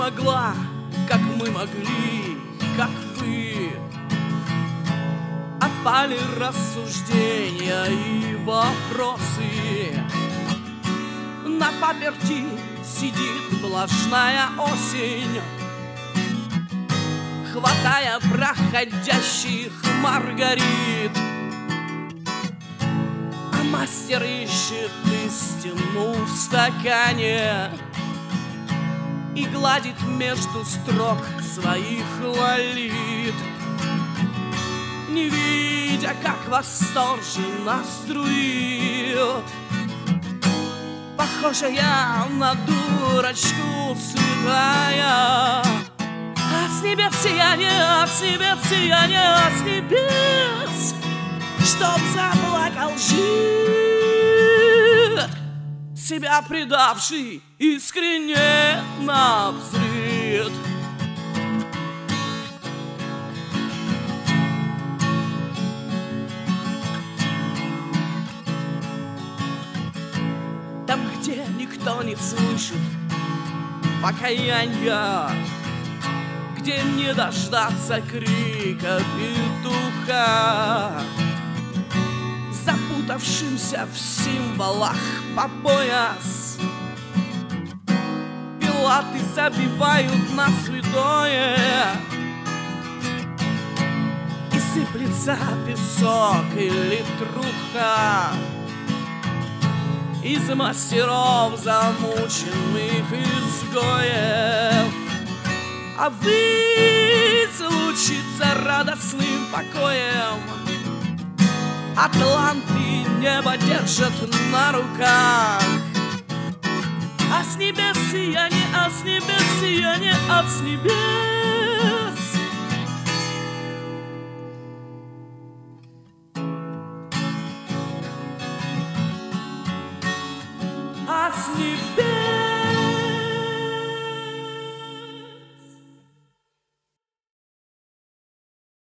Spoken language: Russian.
могла, как мы могли, как вы. Отпали рассуждения и вопросы. На паперти сидит влажная осень, хватая проходящих маргарит. А мастер ищет истину в стакане и гладит между строк своих лолит, не видя, как восторженно струит. Похожа я на дурочку святая, а с небес сияние, а с небес сияние, а с небес, чтоб заплакал жид, себя предавший искренне навзрыд. Там, где никто не слышит покаяния, где не дождаться крика петуха, запутавшимся в символах по пояс, пилаты забивают на святое, и сыплется песок или труха из мастеров замученных изгоев. А высь лучится радостным покоем, атланты небо держат на руках, а с небес сияние, а с небес сияние, а с небес, а с небес.